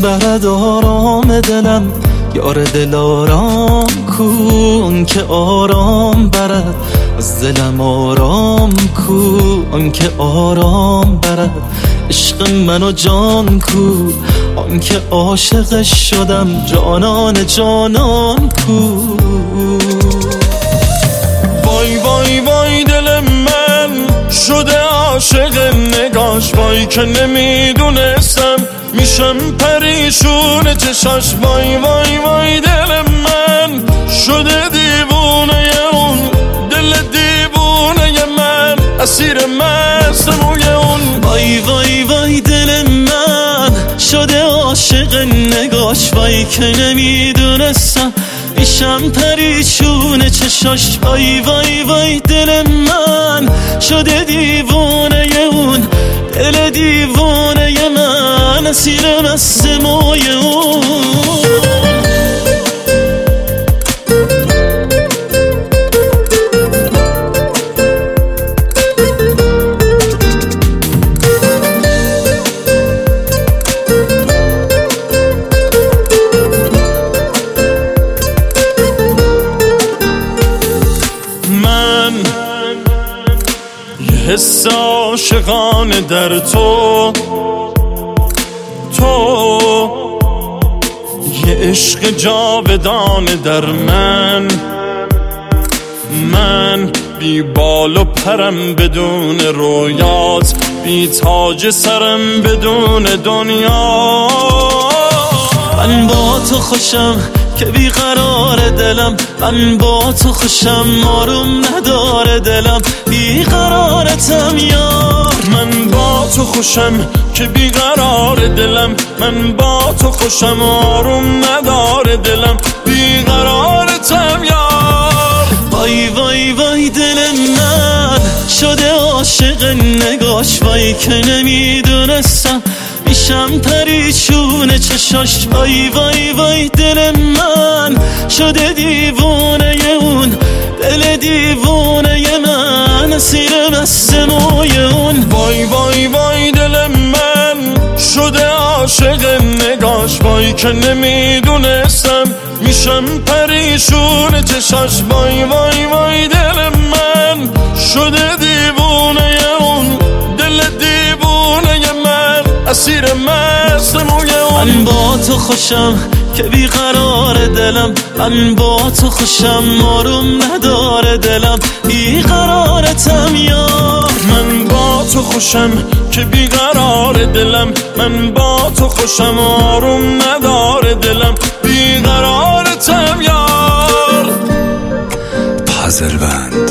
برد آرام دلم، یار دل آرام کو که آرام برد از دلم، آرام کو که آرام برد عشق من و جان کو که عاشقش شدم، جانان جانان کو. وای وای وای دل من شده عاشق نگاش، وای که نمیدونستم میشم پریشون چشاش. وای وای وای دل من شده دیوونه اون، دل دیوونه من اسیر مست موی اون. وای وای وای دل من شده عاشق نگاش، وای که نمیدونستم میشم پریشون چشاش. وای وای وای دل من شده دیوونه اون، دل دیوونه من اسیر مست موی اون. حس عاشقانه در تو یه عشق جاودانه در من بی بال و پرم بدون رویات، بی تاج سرم بدون دنیا. من با تو خوشم که بیقرار دلم، من با تو خوشم آروم نداره دلم، بیقرارتم یار. من با تو خوشم که بیقرار دلم، من با تو خوشم آروم نداره دلم، بیقرارتم یار. وای وای وای دل من شده عاشق نگاش، وای که نمیدونستم میشم پریشون چشاش. وای وای وای دل من شده دیوونه اون، دل دیوونه من اسیر مست موی اون. وای وای وای دل من شده عاشق نگاش، وای که نمیدونستم میشم پریشون چشاش. وای وای وای دل من شده دیوونه اون، دل دیوونه من اسیر مست موی اون. من با تو خوشم که بیقرار دلم، من با تو خوشم آروم نداره دلم، بیقرارتم یار. من با تو خوشم که بیقرار دلم، من با تو خوشم آروم نداره دلم، بیقرارتم یار. پازلون